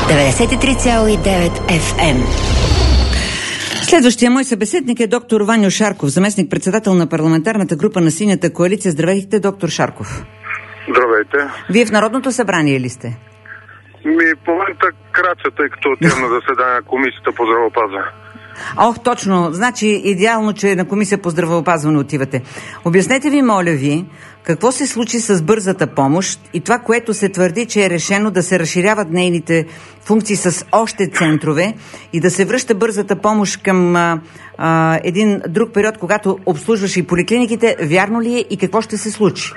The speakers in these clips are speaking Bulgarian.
93,9 FM. Следващия мой събеседник е доктор Ваньо Шарков, заместник-председател на парламентарната група на Синята коалиция. Здравейте, доктор Шарков. Здравейте. Вие в Народното събрание ли сте? В момента крача, тъй като отивам на заседание на Комисията по здравеопазване. Точно. Значи идеално, че на Комисия по здравеопазване отивате. Обяснете ви, моля ви, какво се случи с бързата помощ и това, което се твърди, че е решено да се разширяват нейните функции с още центрове и да се връща бързата помощ към един друг период, когато обслужваше и поликлиниките. Вярно ли е и какво ще се случи?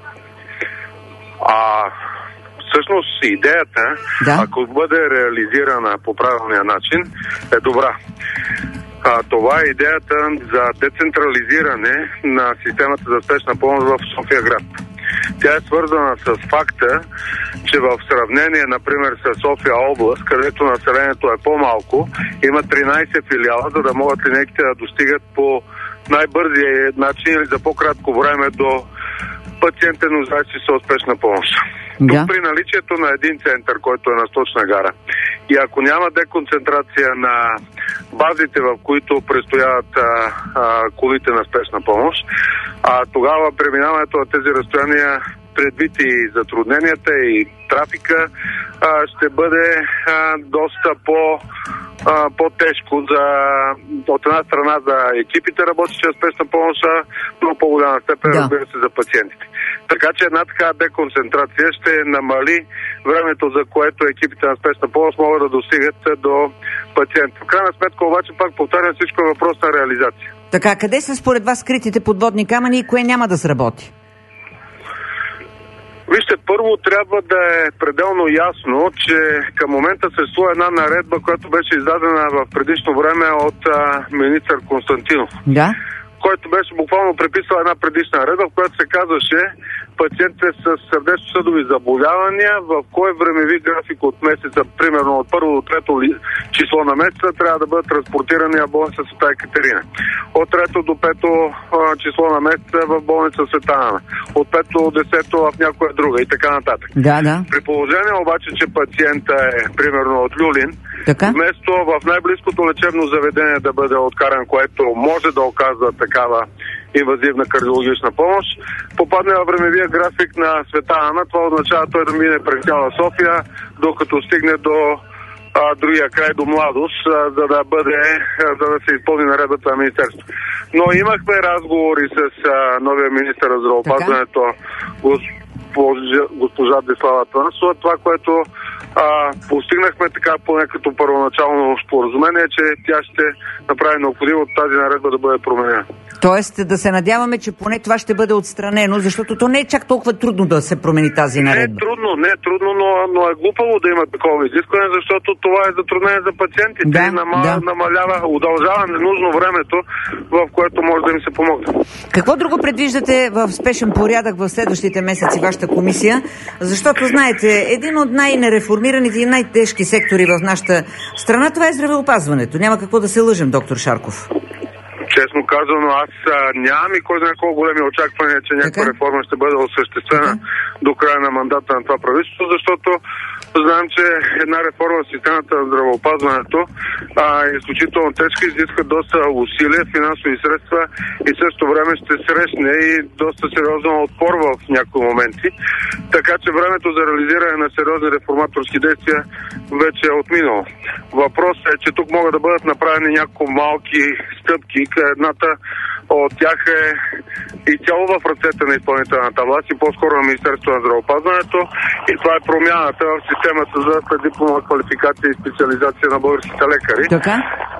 Всъщност идеята, ако бъде реализирана по правилния начин, е добра. Това е идеята за децентрализиране на системата за спешна помощ в София град. Тя е свързана с факта, че в сравнение, например, с София област, където населението е по-малко, има 13 филиала, за да могат линейките да достигат по най-бързия начин или за по-кратко време до пациентите, нуждаещи се от спешна помощ. Тук при наличието на един център, който е на Сточна гара, и ако няма деконцентрация на базите, в които престояват колите на спешна помощ, тогава преминаването на тези разстояния, предвид и затрудненията и трафика, ще бъде доста по-тежко от една страна за екипите, работещи в спешна помощ, но по-голяма степен, разбира се, за пациентите. Така че една така деконцентрация ще намали времето, за което екипите на спешна помощ могат да достигат до пациента. В крайна сметка обаче, пак повтарям, всичко е въпрос на реализация. Така, къде са според вас скритите подводни камъни и кое няма да сработи? Вижте, първо трябва да е пределно ясно, че към момента съществува една наредба, която беше издадена в предишно време от министър Константинов. Да. Който беше буквално преписал една предишна наредба, в която се казваше пациентите с сърдечно-съдови заболявания, в кой времеви график от месеца, примерно от 1 до 3 число на месеца, трябва да бъдат транспортирани в болница Света Екатерина. От 3 до 5 число на месеца в болница Света Ана. От 5 до 10 в някоя друга и така нататък. Да. При положение обаче, че пациента е примерно от Люлин, вместо в най-близкото лечебно заведение да бъде откаран, което може да оказва такава инвазивна кардиологична помощ, попадне във времевия график на Света Ана. Това означава той да мине през цяла София, докато стигне до другия край, до Младост, за да се изпълни наредбата на министерството. Но имахме разговори с новия министър на здравеопазването, госпожа Десслава Атанасова. Това, което постигнахме така поне като първоначално споразумение, че тя ще направи необходимо тази наредба да бъде променена. Тоест да се надяваме, че поне това ще бъде отстранено, защото то не е чак толкова трудно да се промени тази наредба. Не е трудно, но е глупаво да има такова изискване, защото това е затруднение за пациентите и намалява, удължава ненужно времето, в което може да им се помогне. Какво друго предвиждате в спешен порядък в следващите месеци вашата комисия? Защото, знаете, един от най-нереформираните и най-тежки сектори в нашата страна, това е здравеопазването. Няма какво да се лъжем, доктор Шарков. Честно казано, аз нямам и кой знае колко големи очаквания, че някаква реформа ще бъде осъществена до края на мандата на това правителство, защото знаем, че една реформа в системата на здравеопазването е изключително тежка, изисква доста усилия, финансови средства и също време ще срещне и доста сериозен отпор в някои моменти. Така че времето за реализиране на сериозни реформаторски действия вече е отминало. Въпросът е, че тук могат да бъдат направени няколко малки стъпки. Едната от тях е изцяло в ръцете на изпълнителната власт и по-скоро на Министерството на здравеопазването, и това е промяната в системата за преддипломна квалификация и специализация на българските лекари. Така?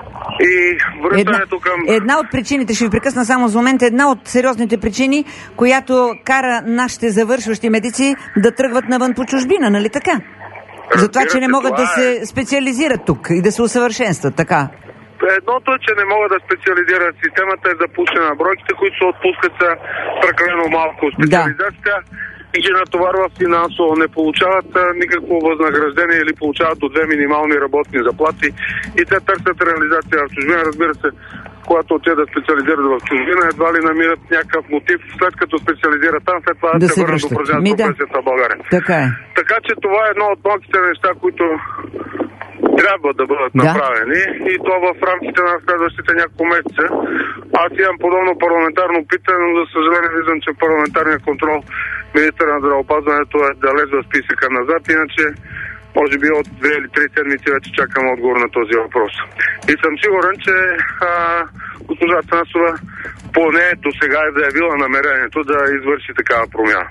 И връщането към... Една от причините, ще ви прекъсна само за момент, една от сериозните причини, която кара нашите завършващи медици да тръгват навън по чужбина, нали така? За това, че не могат да се специализират тук и да се усъвършенстват, така? Едното е, че не могат да специализират. Системата е запушена. Бройките, които се отпускат, са прекалено малко. Специализацията ги натоварва финансово. Не получават никакво възнаграждение или получават до 2 минимални работни заплати. И те търсят реализация в чужбина. Разбира се, когато отидат да специализират в чужбина, едва ли намират някакъв мотив, след като специализират там, след това да се върнат до упражняват професията в България. Така е. Така че това е едно от малките неща, които трябва да бъдат направени и то в рамките на следващите няколко месеца. Аз имам подобно парламентарно питане, но за съжаление виждам, че парламентарния контрол министър на здравеопазването е далеч в списъка назад, иначе може би от 2 или 3 седмици вече чакам отговор на този въпрос. И съм сигурен, че госпожа Атанасова поне до сега е заявила намерението да извърши такава промяна.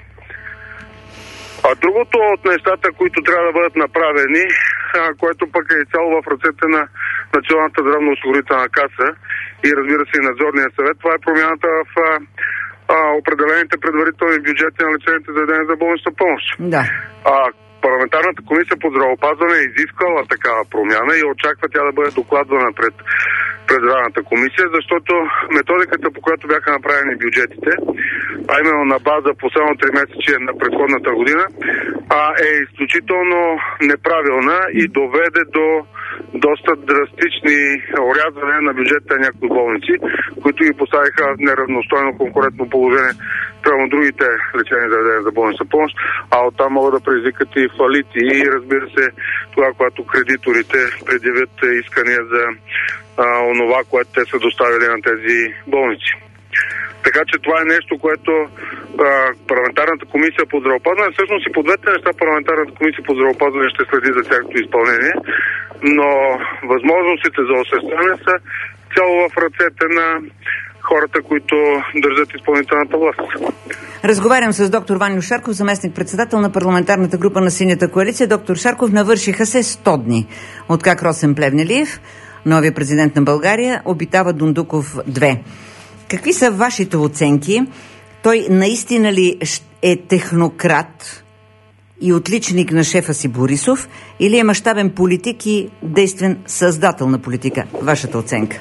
А другото от нещата, които трябва да бъдат направени, което пък е изцяло в ръцете на Националната здравноосигурителна каса и разбира се и надзорния съвет, това е промяната в определените предварителни бюджети на лечебните заведения за болнична помощ. Да. Парламентарната комисия по здравеопазване е изискала такава промяна и очаква тя да бъде докладвана пред Здравната комисия, защото методиката, по която бяха направени бюджетите, а именно на база последно 3 месече на предходната година, е изключително неправилна и доведе до доста драстични орязвания на бюджета на някои болници, които ги поставиха в неравностойно конкурентно положение прямо другите лечебни заведения за болнична помощ, а оттам могат да предизвикат и фалити и разбира се това, когато кредиторите предявят искания за онова, което те са доставили на тези болници. Така че това е нещо, което парламентарната комисия по здравеопазване, всъщност и по двете неща парламентарната комисия по здравеопазване ще следи за тяхното изпълнение, но възможностите за осъществяване са цяло в ръцете на хората, които държат изпълнителната власт. Разговарям с доктор Ваньо Шарков, заместник-председател на парламентарната група на Синята коалиция. Доктор Шарков, навършиха се 100 дни, откак Росен Плевнелиев, новия президент на България, обитава Дондуков 2. Какви са вашите оценки? Той наистина ли е технократ и отличник на шефа си Борисов или е мащабен политик и действен създател на политика? Вашата оценка?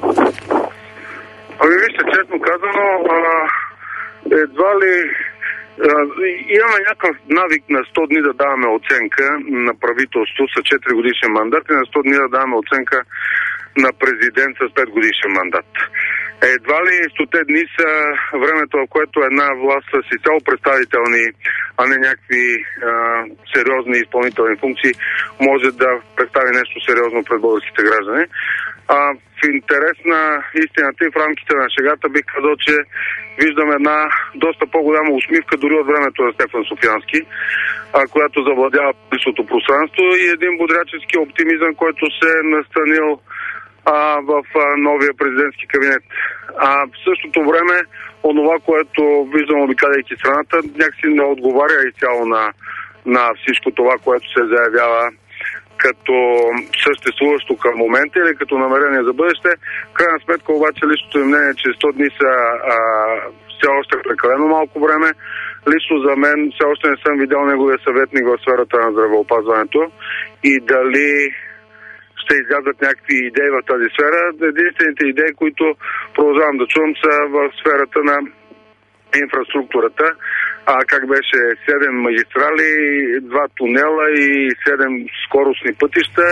Вижте, честно казано, едва ли имаме някакъв навик на 100 дни да даваме оценка на правителство с 4 годишен мандат и на 100 дни да даваме оценка на президент с 5 годишен мандат. Едва ли 100 дни са времето, в което една власт с изцяло представителни, а не някакви сериозни изпълнителни функции може да представи нещо сериозно пред българските граждани. В интерес на истината и в рамките на шегата бих казал, че виждам една доста по-голяма усмивка дори от времето на Стефан Софиянски, която завладява публичното пространство и един бодрячески оптимизъм, който се е настанил в новия президентски кабинет. В същото време, онова, което виждам обикаляйки страната, някакси не отговаря изцяло на всичко това, което се заявява като съществуващо към момента или като намерение за бъдеще. В крайна сметка обаче личното им мнение, че 100 дни са все още прекалено малко време. Лично за мен все още не съм видял неговия съветник в сферата на здравеопазването и дали ще излязат някакви идеи в тази сфера. Единствените идеи, които продължавам да чувам, са в сферата на инфраструктурата. Как беше 7 магистрали, 2 тунела и 7 скоростни пътища.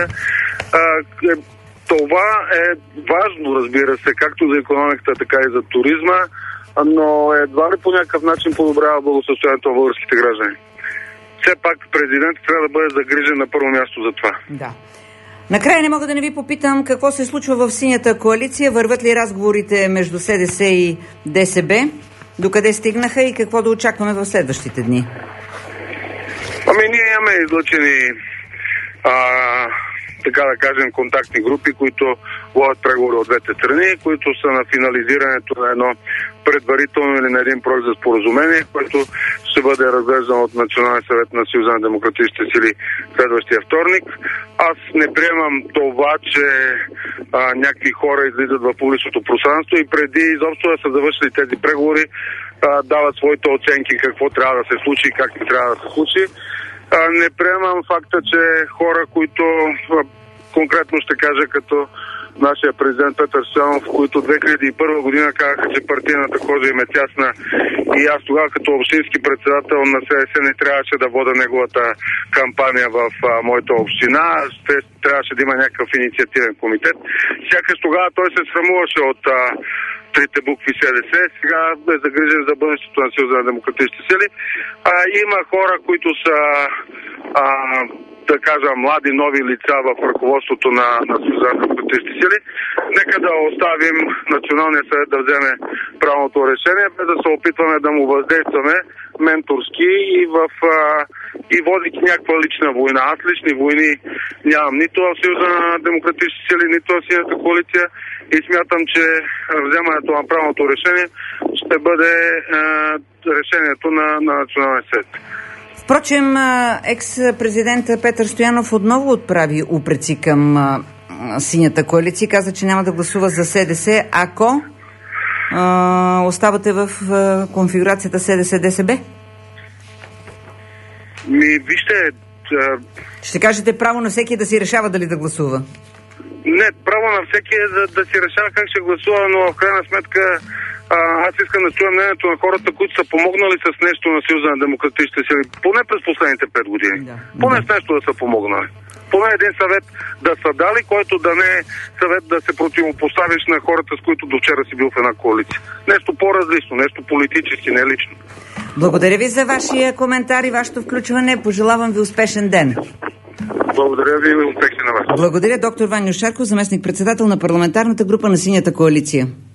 Това е важно, разбира се, както за икономиката, така и за туризма, но едва ли по някакъв начин подобрява благосъстоянието на българските граждани. Все пак президентът трябва да бъде загрижен на първо място за това. Да. Накрая не мога да не ви попитам какво се случва в Синята коалиция. Върват ли разговорите между СДС и ДСБ? Докъде стигнаха и какво да очакваме в следващите дни? Ние имаме излъчени така да кажем, контактни групи, които водят преговори от двете страни, които са на финализирането на едно предварително или на един проект за споразумение, което ще бъде разглеждано от Националния съвет на Съюза на демократичните сили следващия вторник. Аз не приемам това, че някакви хора излизат в публичното пространство и преди изобщо да са завършили тези преговори, дават своите оценки какво трябва да се случи и как не трябва да се случи. Не приемам факта, че хора, които конкретно ще кажа като нашия президент Петър Стоянов, които 2001 година казаха, че партийната кожа им е тясна и аз тогава като общински председател на СДС не трябваше да вода неговата кампания в моята община. Трябваше да има някакъв инициативен комитет. Сякаш тогава той се срамуваше от трите букви СДС, сега е загрижен за бъдещето на Съюза на демократичните сили. Има хора, които са да кажа, млади, нови лица в ръководството на Съюза на демократичните сили. Нека да оставим Националния съвет да вземе правилното решение, без да се опитваме да му въздействаме менторски и водейки някаква лична война. Аз лични войни нямам нито в Съюза на демократичните сили, нито в Синята коалиция и смятам, че вземането на правилното решение ще бъде решението на Националния съвет. Впрочем, екс-президент Петър Стоянов отново отправи упреци към Синята коалиция. Каза, че няма да гласува за СДС, ако оставате в конфигурацията СДС-ДСБ. Вижте... Ще кажете право на всеки да си решава дали да гласува. Не, право на всеки е да си решава как ще гласува, но в крайна сметка аз искам да чуя мнението на хората, които са помогнали с нещо на Съюза на демократичните сили, поне през последните 5 години. Поне с нещо да са помогнали. Поне един съвет да са дали, който да не е съвет да се противопоставиш на хората, с които до вчера си бил в една коалиция. Нещо по-различно, нещо политически, не лично. Благодаря ви за вашия коментар и вашето включване. Пожелавам ви успешен ден. Благодаря ви и успехи на вас. Благодаря, доктор Ваньо Шарков, заместник-председател на парламентарната група на Синята коалиция.